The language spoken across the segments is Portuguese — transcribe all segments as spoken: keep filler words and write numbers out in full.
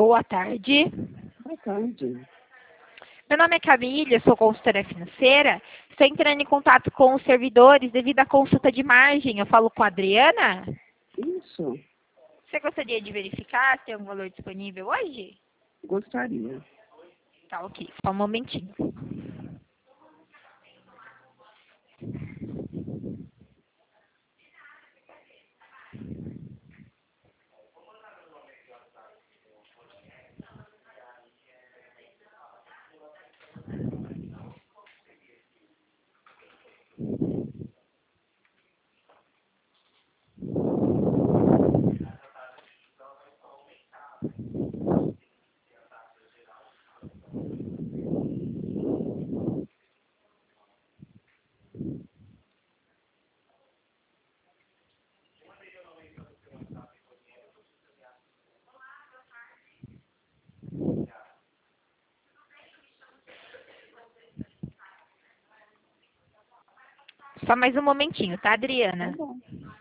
Boa tarde. Boa tarde. Meu nome é Camila, sou consultora financeira. Estou entrando em contato com os servidores devido à consulta de margem. Eu falo com a Adriana. Isso, Você gostaria de verificar se tem algum valor disponível hoje? gostaria. Tá, ok. Só um momentinho. Só mais um momentinho, tá, Tá Adriana? bom.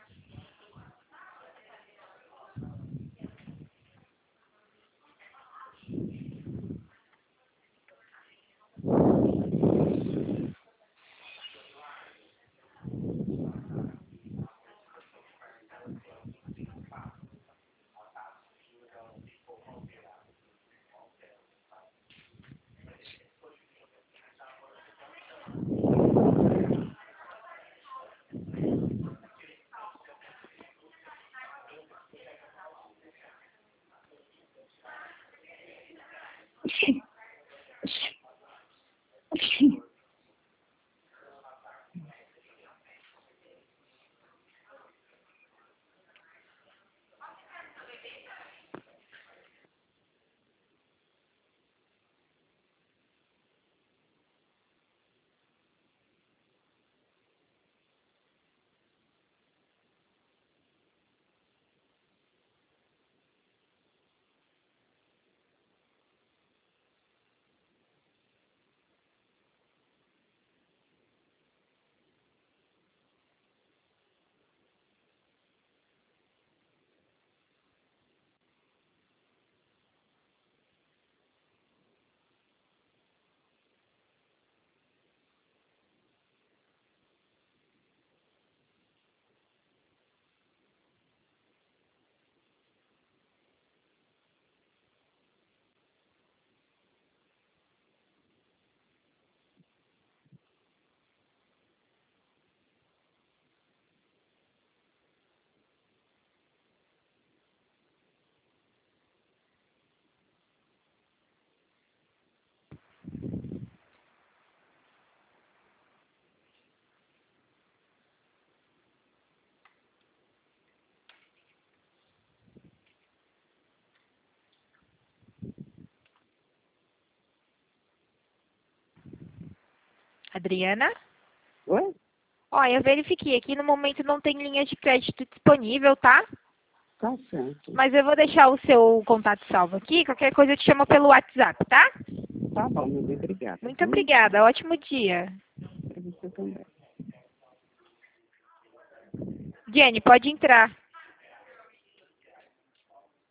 Adriana? Oi? Ó, eu verifiquei aqui, no momento não tem linha de crédito disponível, tá? Tá certo. Mas eu vou deixar o seu contato salvo aqui, qualquer coisa eu te chamo pelo WhatsApp, tá? Tá bom, meu bem, obrigada. Muito obrigada, ótimo dia. Pra você também. Jenny, pode entrar.